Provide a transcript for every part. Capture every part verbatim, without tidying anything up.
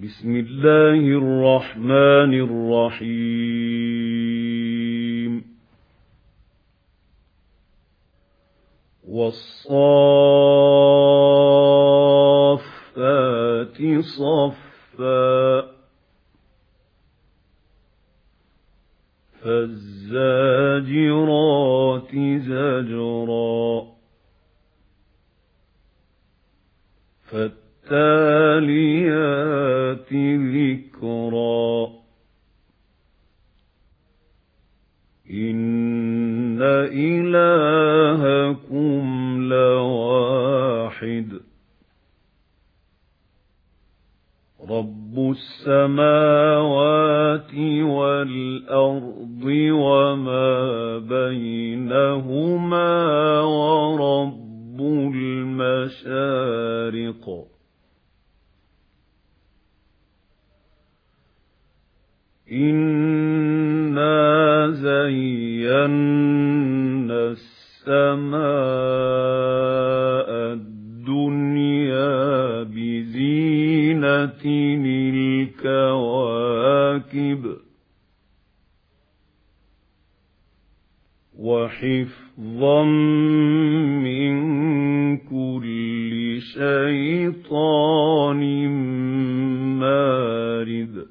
بسم الله الرحمن الرحيم والصافات صفا فالزاجرات زجرا فالتاليات ذكرا إن إلهكم لواحد رب السماوات والأرض وما بينهما ورب المشارق إنا زينا السماء الدنيا بزينة الكواكب وحفظا من كل شيطان مارد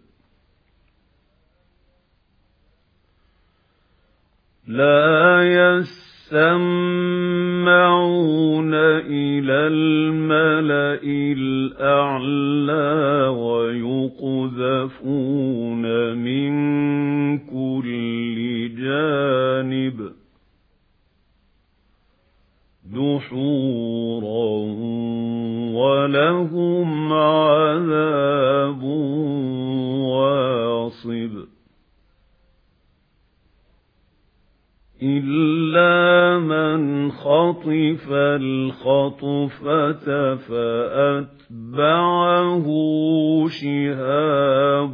لا يسمعون إلى الملأ الأعلى ويقذفون من كل جانب دحورا ولهم عذاب واصب إلا من خطف الخطفة فأتبعه شهاب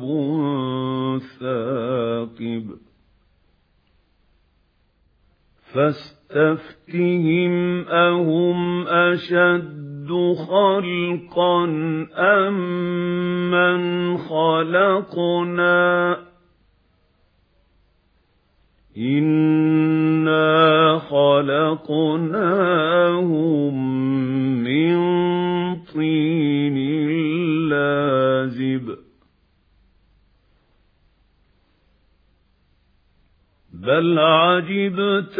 ثاقب فاستفتهم أهم أشد خلقا أم من خلقنا إنا خلقناهم من طين لازب بل عجبت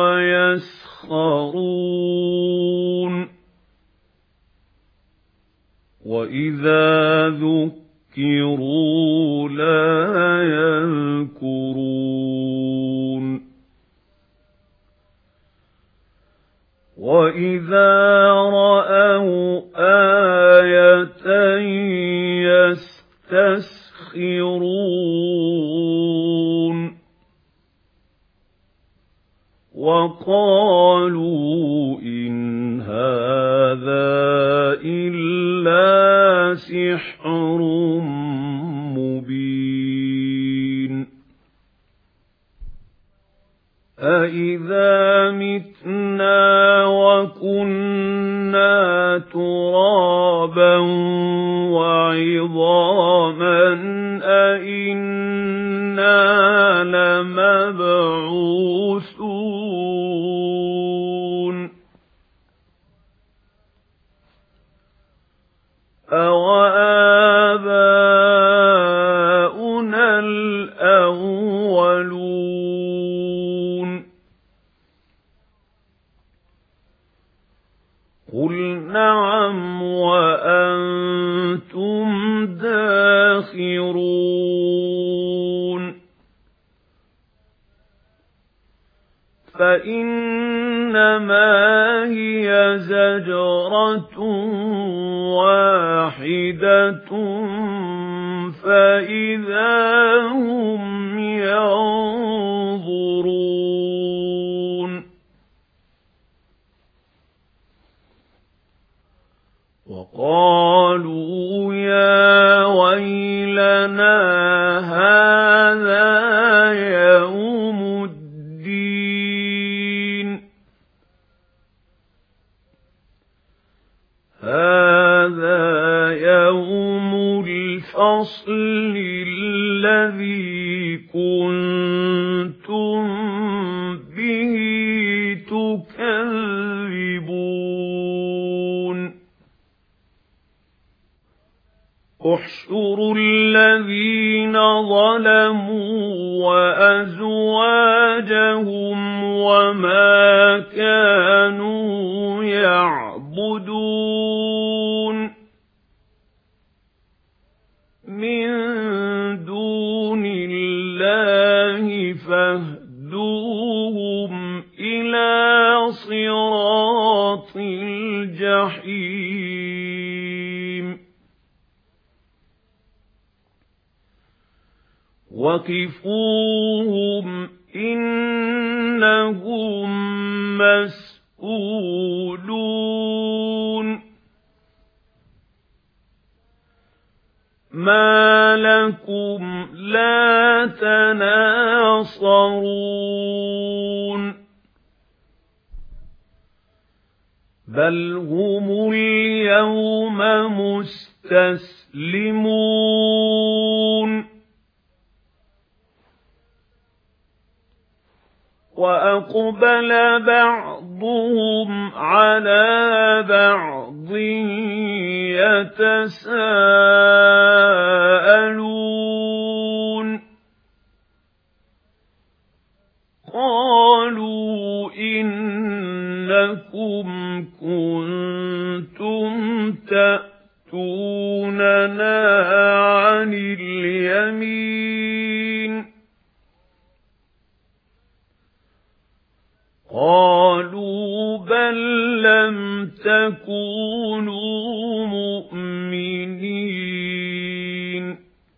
ويسخرون وإذا ذكروا لا يذكرون وإذا رأوا آية يستسخرون وقالوا إن هذا إلا سحر مبين أإذا متنا وكنا ترابا وعظاما أإنا لمبعوثون أوآباؤنا الأولون قل نعم وأنتم داخرون فإنما هي زجرة واحدة فإذا هم ينظرون وقالوا يا ويلنا هذا يوم الدين هذا يوم الفصل الْفَصْلِ الَّذِي كُنتُم بِهِ تُكَذِّبُونَ احْشُرُوا الَّذِينَ ظَلَمُوا وَأَزْوَاجَهُمْ وَمَا كَانُوا يَعْبُدُونَ مِن دُونِ اللَّهِ فاهْدُوهُمْ إِلَى صِرَاطِ الْجَحِيمِ وَقِفُوهُمْ إِنَّهُمْ مسؤولون مَا لَكُمْ لَا تَنَاصَرُونَ بَلْ هُمُ الْيَوْمَ مُسْتَسْلِمُونَ وَأَقْبَلَ بَعْضُهُمْ عَلَى بَعْضٍ يَتَسَاءَلُونَ قَالُوا إِنَّكُمْ كُنتُمْ تَأْتُونَنَا عَنِ الْيَمِينِ قَالُوا بَل لَّمْ تَكُونُوا مُؤْمِنِينَ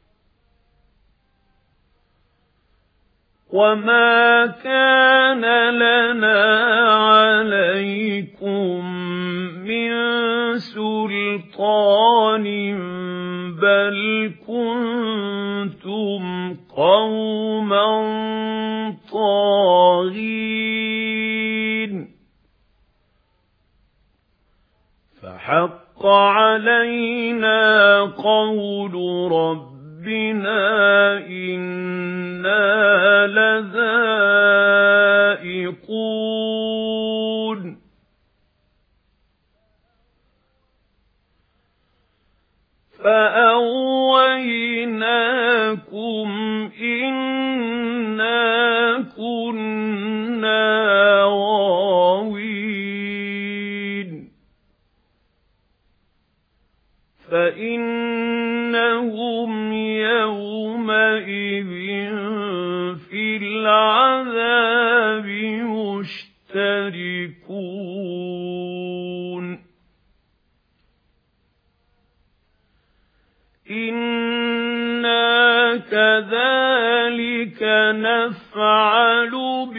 وَمَا كَانَ لَنَا عَلَيْكُمْ مِنْ سُلْطَانٍ بَلْ كُنتُمْ قَوْمًا طَاغِينَ فَحَقَّ عَلَيْنَا قَوْلُ رَبِّنَا إِنَّا لَذَائِقُونَ فَأَغْوَيْنَاكُمْ إِنَّا كُنَّا غَاوِينَ فَإِنَّهُمْ يَوْمَئِذٍ فِي الْعَذَابِ مُشْتَرِكُونَ إِنَّا كَذَلِكَ نَفْعَلُ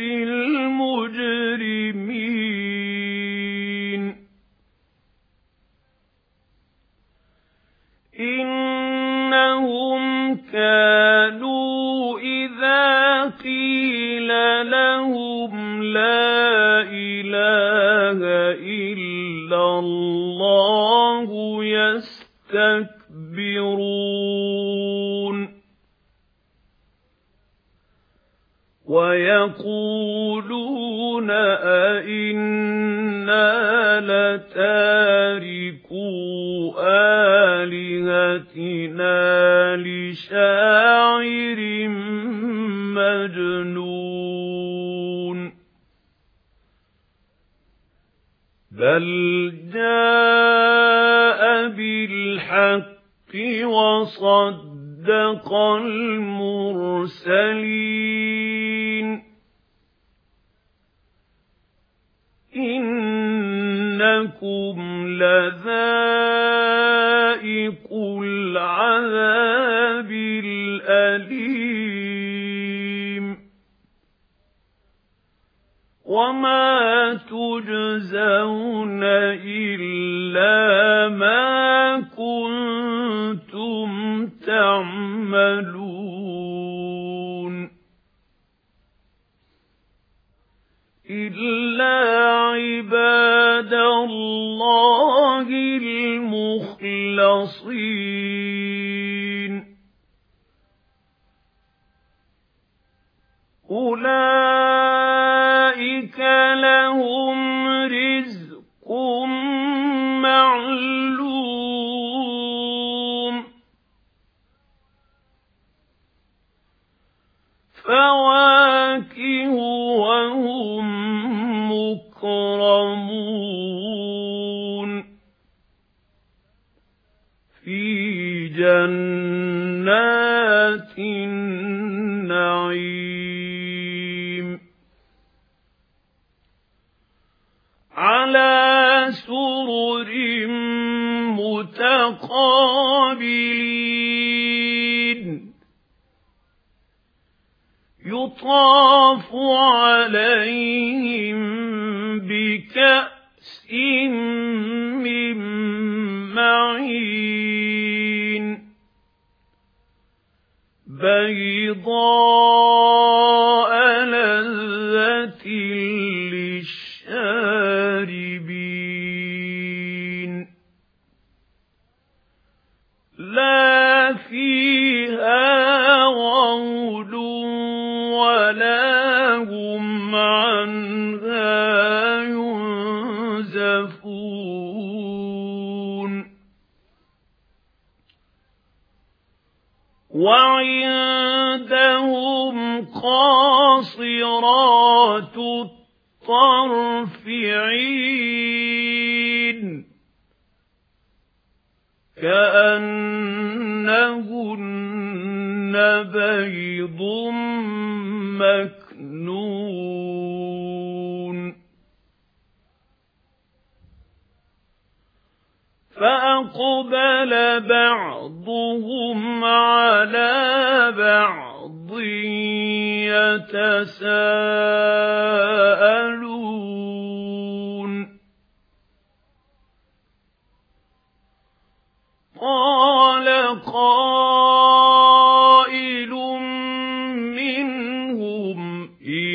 بِالْمُجْرِمِينَ إِنَّهُمْ كَانُوا إِذَا قِيلَ لَهُمْ لَا إِلَٰهَ إِلَّا اللَّهُ يَسْتَكْبِرُونَ وَيَقُولُونَ أَإِنَّا لَتَارِكُو آلِهَتِنَا لِشَاعِرٍ مَجْنُونٍ بَلْ جَاءَ بِالْحَقِّ وَصَدَّقَ الْمُرْسَلِينَ إِنَّكُمْ لَذَائِقُو الْعَذَابِ الْأَلِيمِ وَمَا تُجْزَوْنَ إِلَّا مَا كُنتُمْ تَعْمَلُونَ إِلَّا عِبَادَ اللَّهِ الْمُخْلَصِينَ أولئك لهم رزق معلوم فواكه وهم مكرمون في جنات النعيم على سرر متقابلين يطاف عليهم بكأس من معين بيضاء لذة للشاربين لا فيها غول ولا هم عنها ينزفون وعندهم قاصرات الطرف عين كأنهن بيض مكنون فأقبل بعضهم على بعض يتساءلون قال قائل منهم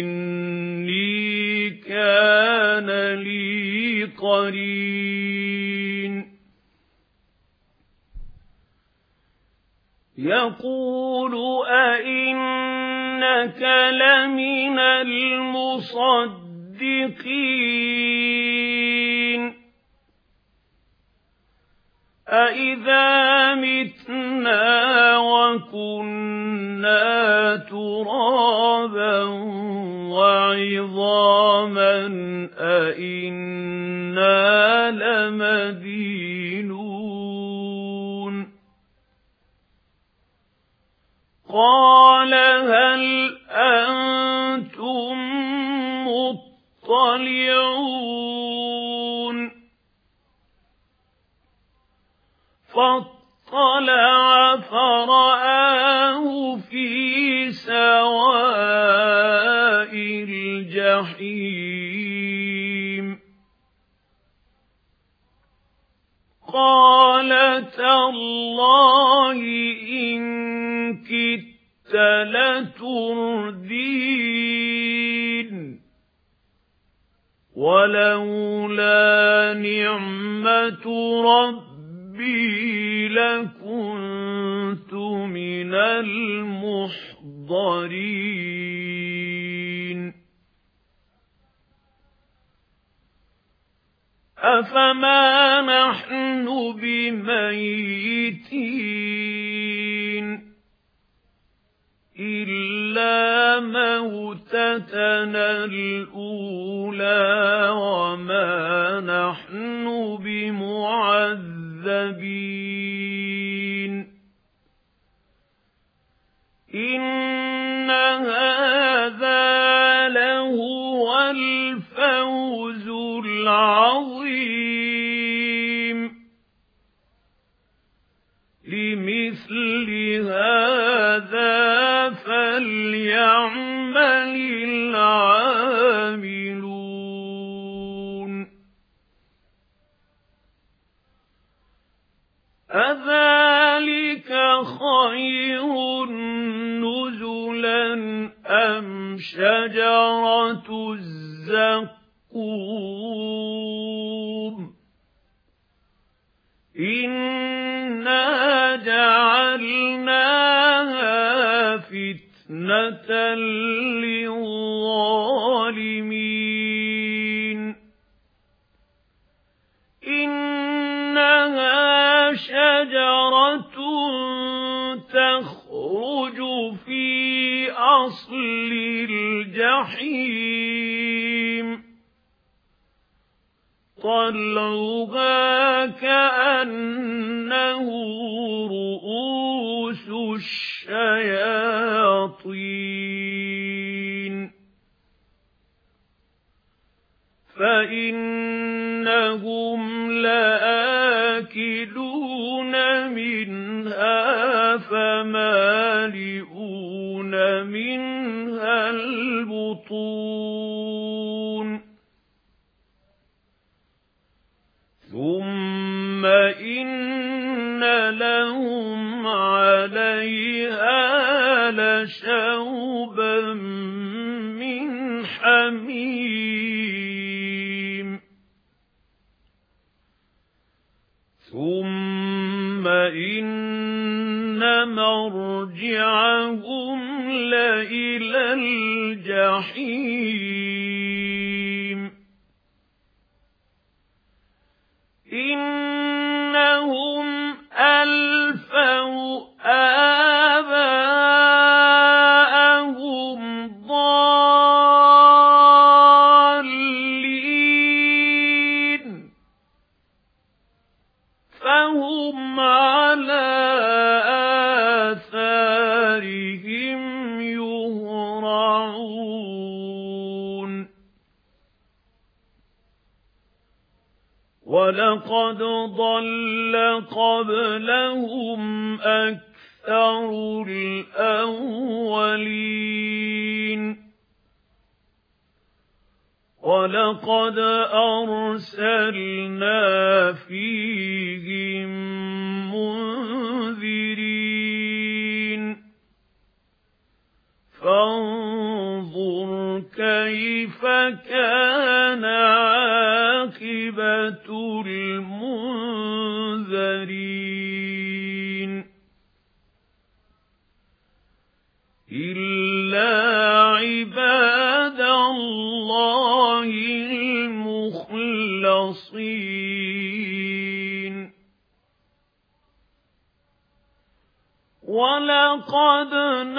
إني كان لي قرين يقول أئنك لمن المصدقين أإذا متنا وكنا ترابا وعظاما أإنا لمدينون قال هل أنتم مطلعون فاطلع فرآه في سواء الجحيم قال تالله إن كدت لتردين ولولا نعمة ربي لكنت من المحضرين أفما نحن بميتين إلا موتتنا الأولى وما نحن بمعذبين إن هذا لهو الفوز العظيم لمثل هذا فليعمل العاملون أذلك خير نزلا أم شجرة الزقوم إنا جعلناها فتنة إنها شجرة تخرج في أصل الجحيم طلعها كأنه رؤوس الشياطين فإنهم لآكلون منها فمالئون منها البطون ثم إن لهم عليها لشوبا من حميم ثم إن مرجعهم لإلى الجحيم إنهم ألفوا آباءهم ضالين فهم على آثارهم يهرعون ولقد ضل قبلهم أكثر الأولين ولقد أرسلنا فيهم منذرين فانظر كيف كان عاقبة المنذرين إلا عباد الله المخلصين ولقد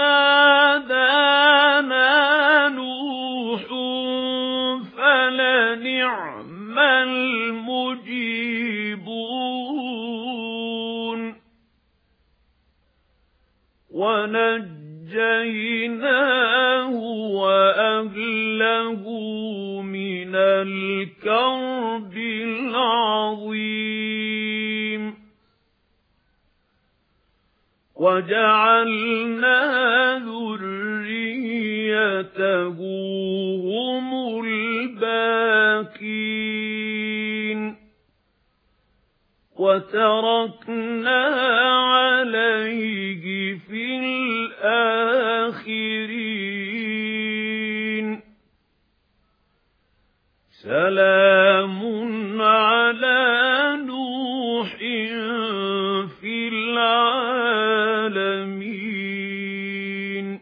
نادانا نوح فلنعم المجيبون ونجيناه وأهله من الكرب العظيم وجعلنا ذريته هم الباقين وتركنا عليه في الآخرين سلام على نوح في العالمين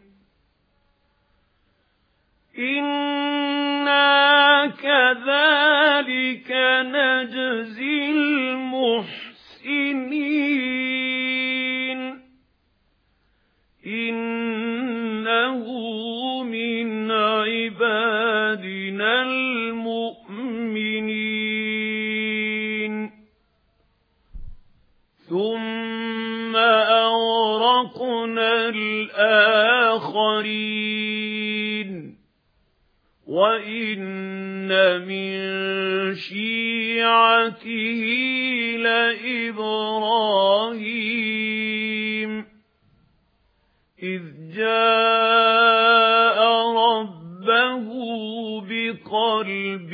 إنا كذلك نجزي المحسنين إنه من عبادنا المؤمنين ثم أغرقنا الآخرين وإن من شيعته لإبراهيم إذ جاء ربه بقلب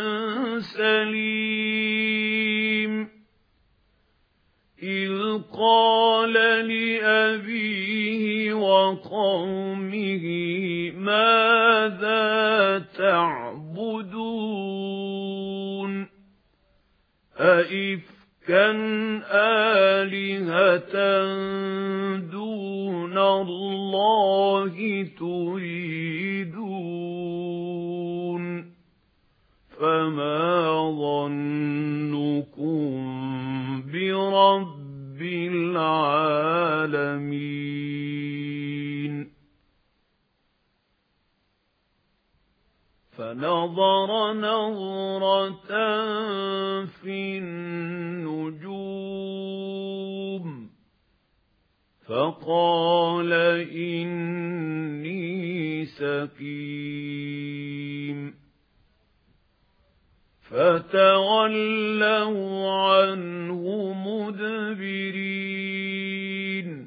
سليم إذ قال لأبيه وقومه ماذا تعبدون أئفكا آلهة دون الله تريدون فما ظنكم رب العالمين فنظر نظرة في النجوم فقال إني سقيم فتولوا عنه مدبرين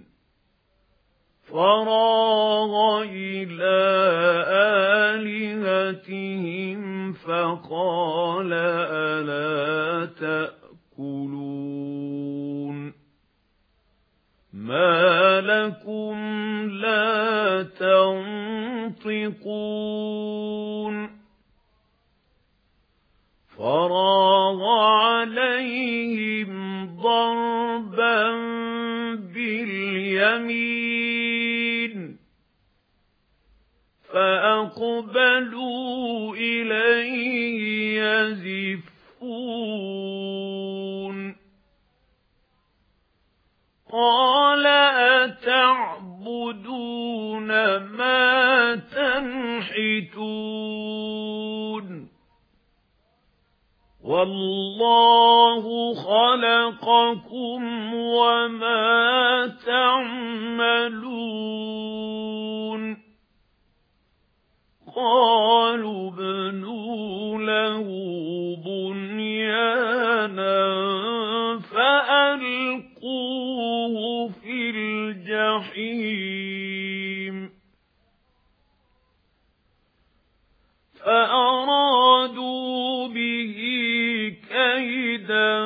فراغ إلى آلهتهم فقال ألا تأكلون ما لكم لا تنطقون فراغ عليهم ضربا باليمين فأقبلوا إليه يزفون قال أتعبدون ما تنحتون والله خلقكم وما تعملون قالوا ابنوا له بنيانا فألقوه في الجحيم فأرادوا به كيدا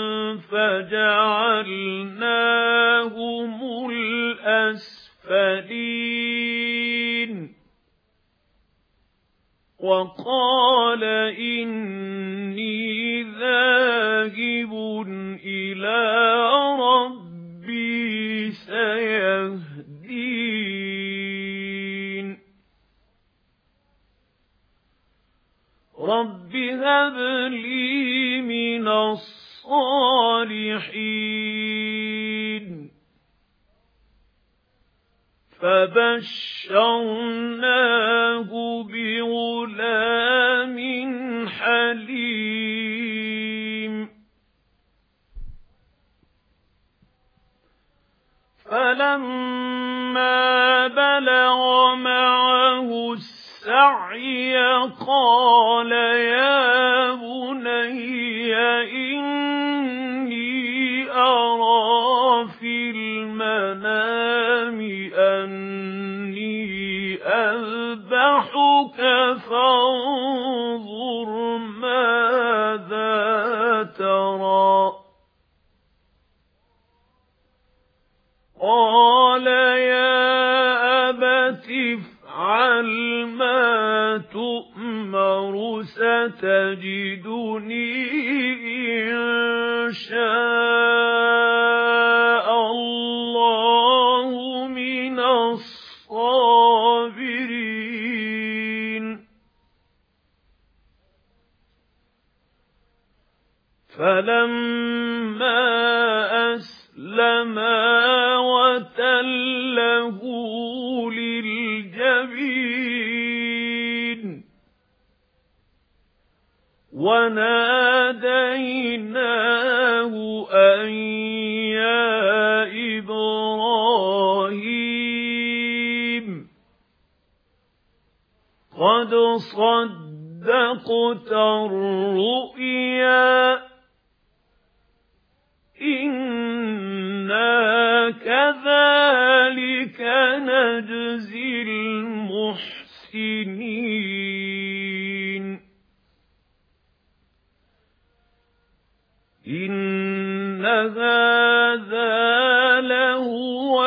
فجعلناهم الأسفلين وقال إني ذاهب إلى ربي سيهدين رب هب لي من الصالحين فبشرناه بغلام حليم فلما بلغ معه السعي قال يا بني إني أرى في المنام أني أذبحك فانظر ماذا ترى قال يا أبت افعل ما تؤمر ستجدني إن شاء الله من الصابرين فلما أسلما وتله للجبين وناديناه أن يا إبراهيم قد صدقت الرؤيا إنا كذلك نجزي المحسنين إن هذا لهو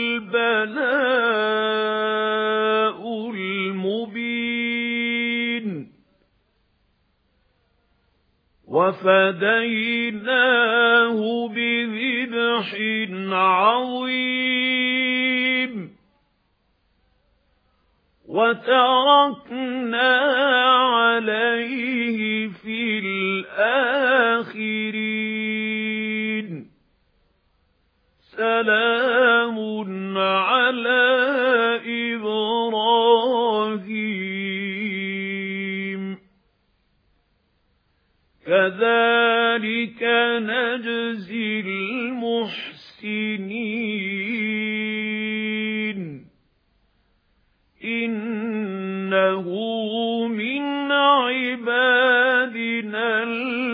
البلاء المبين وفديناه بذبح عظيم وتركنا عليه في الآخرين سلام على إبراهيم كذلك نجزي المحسنين إنه من عبادنا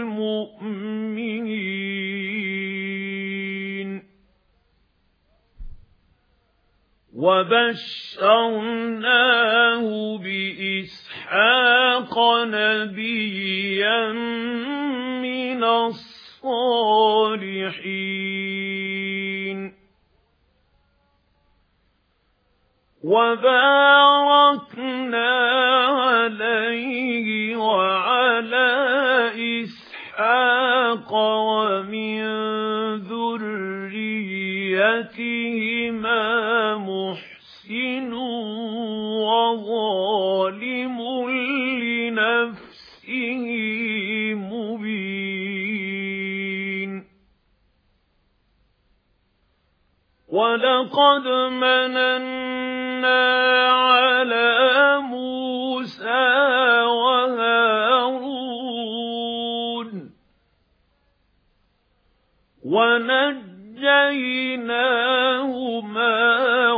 المؤمنين وبشرناه بإسحاق نبيا من الصالحين وباركنا عليه وعلى إسحاق ومن ذريتهما محسن وظالم لنفسه مبين ولقد مننا على موسى وهارون ونجيناهما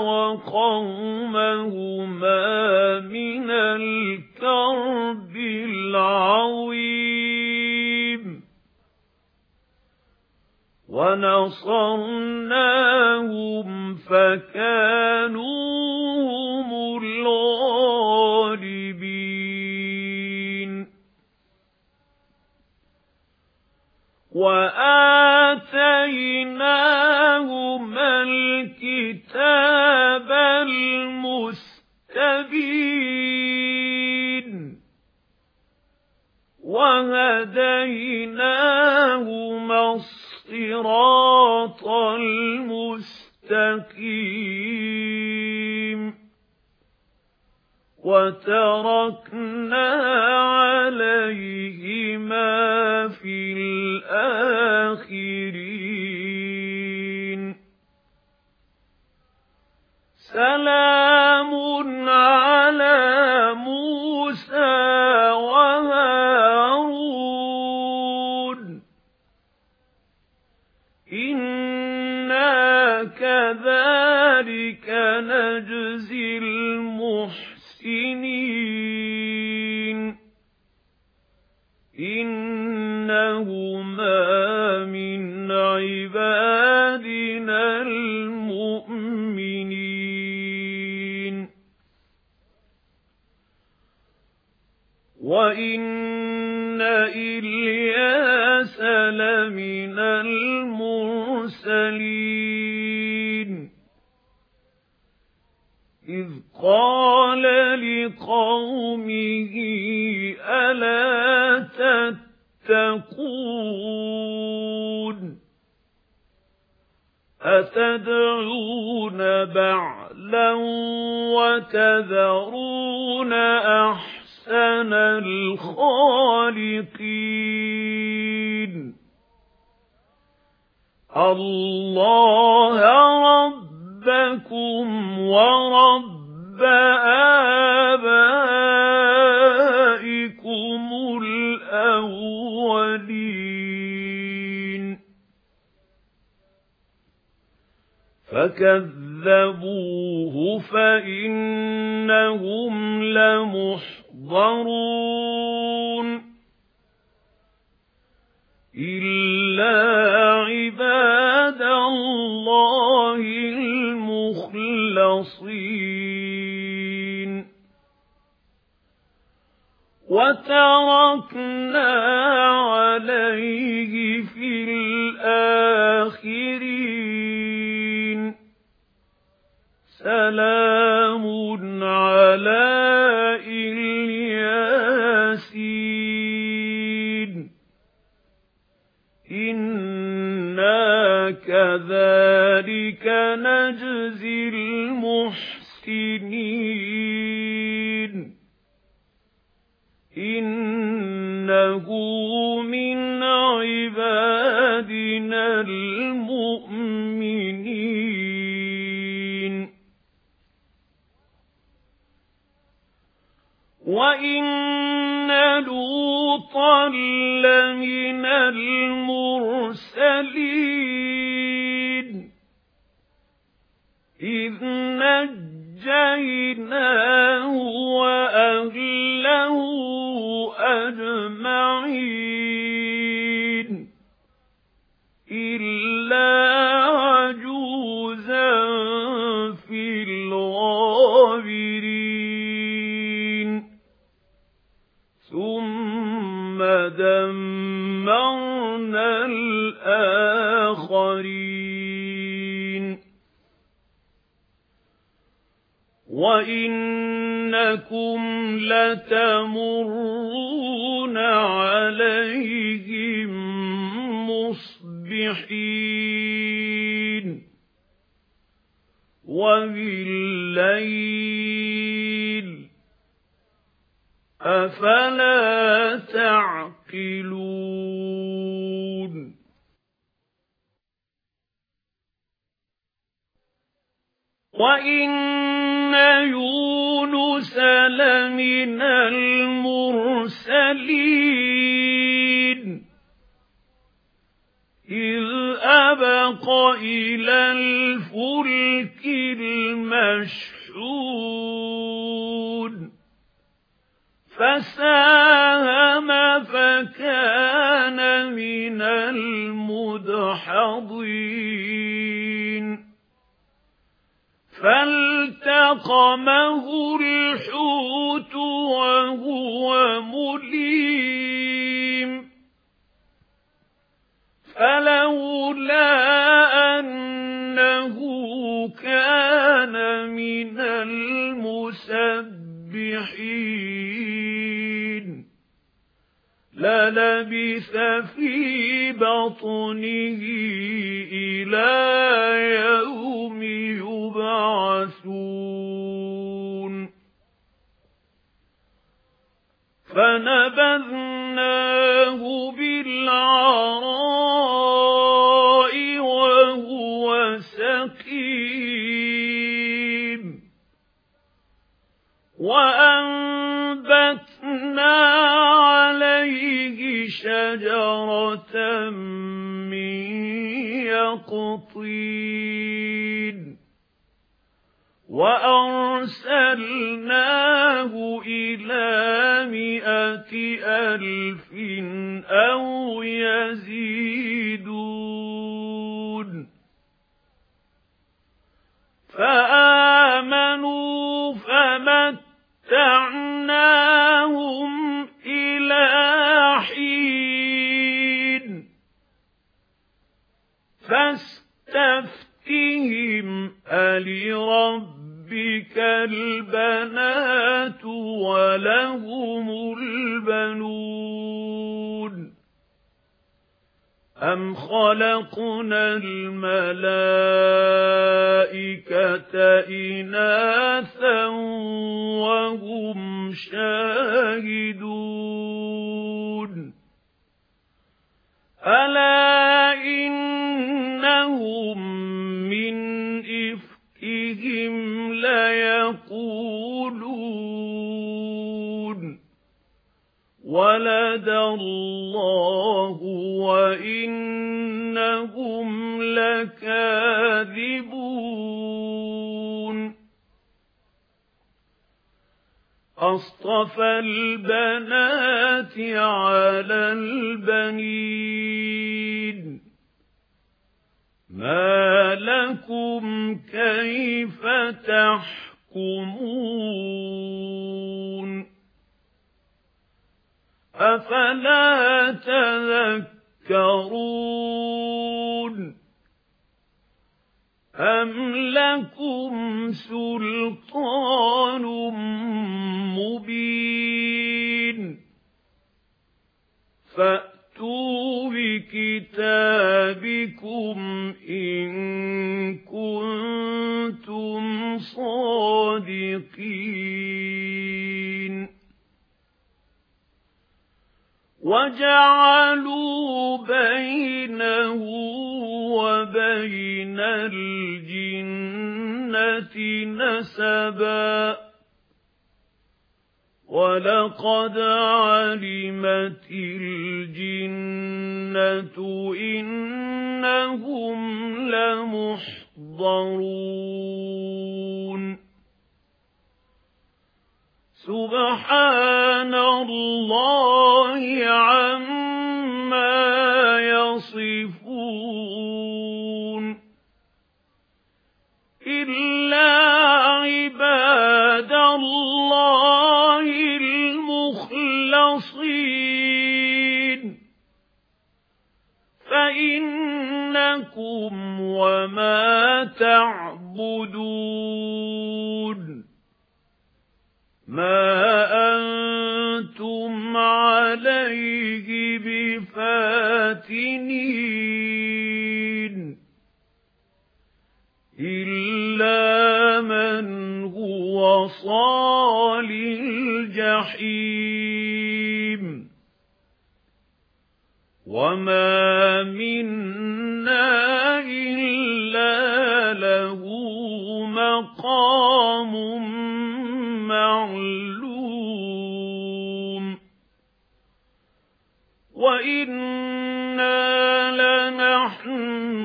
وقومهما من الكرب العظيم ونصرناهم فكانوا هم الغالبين وآتيناهما الكتاب المستبين وهديناهما الصراط المستقيم وتركنا عليهما في الآخرين سلام على موسى وهارون إنا كذلك نجزي المحسنين إنهما من عبادنا المؤمنين وإن إلياس لمن المرسلين إذ قال لقومه ألا تتقون أتدعون بعلا وتذرون أحسن الخالقين الله ربكم ورب آبائكم الأولين فكذبوه فإنهم لمحضرون إلا عباد الله المخلصين وتركنا عليه في الآخرين سلام على الياسين إنا كذلك نجزي المحسنين إنه من عبادنا المؤمنين وَإِنَّ لُوطًا لَّمِنَ الْمُرْسَلِينَ إِذْ نَجَّيْنَاهُ وَأَهْلَهُ أَجْمَعِينَ إِلَّا عَجُوزًا فِي الْغَابِرِينَ ثُمَّ دَمَّرْنَا الْآخَرِينَ وَإِنَّكُمْ لَتَمُرُّونَ عَلَيْهِمْ مُصْبِحِينَ وَبِاللَّيْلِ أَفَلَا تَعْقِلُونَ وَإِنَّ يُونُسَ لَمِنَ الْمُرْسَلِينَ إِذْ أَبَقَ إِلَى الْفُلْكِ الْمَشْحُونِ فَسَاهَمَ فَكَانَ مِنَ الْمُدْحَضِينَ فَالْتَقَمَهُ الْحُوتُ وَهُوَ مُلِيمٌ فَلَوْلَا أَنَّهُ كَانَ مِنَ الْمُسَبِّحِينَ لَلَبِثَ فِي بَطْنِهِ إِلَى يَوْمِ يُبْعَثُونَ فَنَبَذْنَاهُ بِالْعَرَاءِ وَهُوَ سَقِيمٌ وَأَنبَتْنَا عَلَيْهِ شَجَرَةً مِّن يَقْطِينٍ وَأَرْسَلْنَاهُ إِلَى مِائَةِ أَلْفٍ أَوْ يَزِيدُونَ فَآمَنُوا فَمَتَّعْنَاهُمْ إِلَى حِينٍ فَاسْتَفْتِهِمْ أَلِرَبِّكَ الْبَنَاتُ وَلَهُمُ الْبَنُونَ أَمْ خَلَقْنَا الْمَلَائِكَةَ إِنَاثًا وَهُمْ شَاهِدُونَ أَلَا إِنَّهُمْ مِنْ إِفْكِهِمْ لَيَقُولُونَ وَلَدَ اللَّهُ وَإِنَّهُمْ لَكَاذِبُونَ أَصْطَفَى الْبَنَاتِ عَلَى الْبَنِينَ مَا لَكُمْ كَيْفَ تَحْكُمُونَ أَفَلَا تَذَكَّرُونَ أَمْ لَكُمْ سُلْطَانٌ مُبِينٌ فَأْتُوا بِكِتَابِكُمْ إِن كُنتُمْ صَادِقِينَ وَجَعَلُوا بَيْنَهُ وَبَيْنَ الْجِنَّةِ نَسَبًا وَلَقَدْ عَلِمَتِ الْجِنَّةُ إِنَّهُمْ لَمُحْضَرُونَ سُبْحَانَ اللَّهِ عَمَّا يَصِفُونَ إِلَّا عِبَادَ اللَّهِ الْمُخْلَصِينَ فَإِنَّكُمْ وَمَا تَعْبُدُونَ مَا أَنْتُمْ عَلَيْهِ بِفَاتِنِينَ إِلَّا مَنْ هُوَ صَالِ الْجَحِيمِ وَمَا مِنَّا إِلَّا لَهُ مَقَامٌ مَّعْلُومٌ وَإِنَّا لَنَحْنُ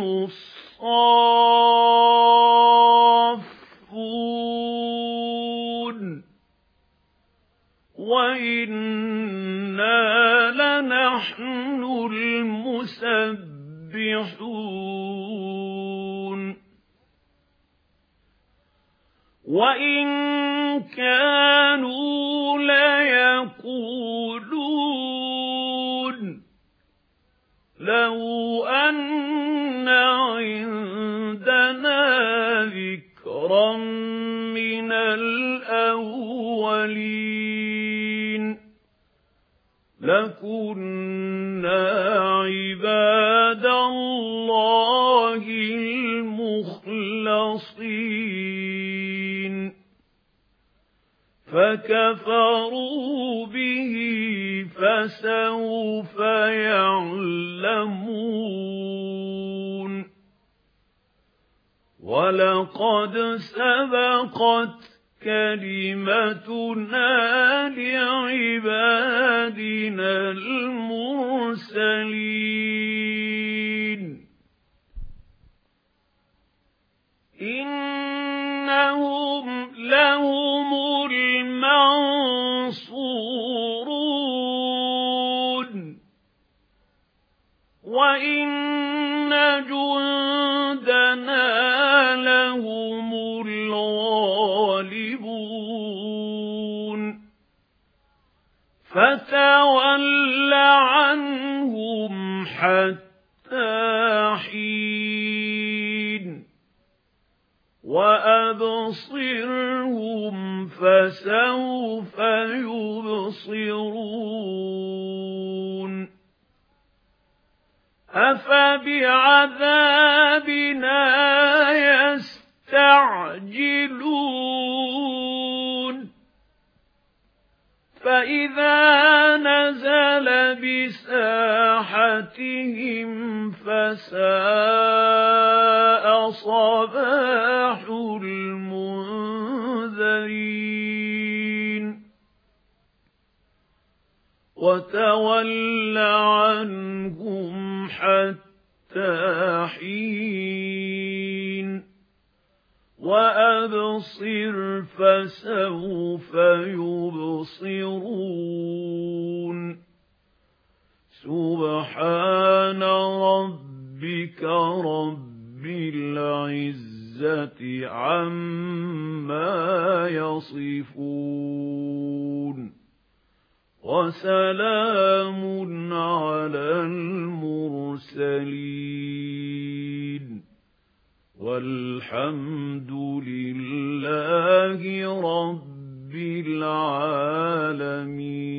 الصَّافُّونَ وَإِنَّا لَنَحْنُ الْمُسَبِّحُونَ وَإِن كَانُوا لَيَقُولُونَ لَوْ أَنَّ عِندَنَا ذِكْرًا مِنَ الْأَوَّلِينَ لَكُنَّا عِبَادَ اللَّهِ الْمُخْلَصِينَ فَكَفَرُوا بِهِ فَسَوْفَ يَعْلَمُونَ وَلَقَدْ سَبَقَتْ كَلِمَتُنَا لِعِبَادِنَا الْمُرْسَلِينَ إِنَّهُمْ لَهُمُ الْمَنصُورُونَ وَإِنَّ جُندَنَا لَهُمُ الْغَالِبُونَ فَتَوَلَّ عَنْهُمْ حَتَّىٰ حِينٍ وَأَبْصِرْهُمْ فَسَوْفَ يُبْصِرُونَ أَفَبِعَذَابِنَا يَسْتَعْجِلُونَ فَإِذَا نَزَلَ بِسَاحَتِهِمْ فَسَاءَ صَبَاحُ الْمُنذَرِينَ وَتَوَلَّ عَنْهُمْ حَتَّىٰ حِينٍ وَأَبْصِرْ فَسَوْفَ يُبْصِرُونَ سُبْحَانَ رَبِّكَ رَبِّ الْعِزَّةِ عَمَّا يَصِفُونَ وَسَلَامٌ عَلَى الْمُرْسَلِينَ وَالْحَمْدُ لِلَّهِ رَبِّ الْعَالَمِينَ.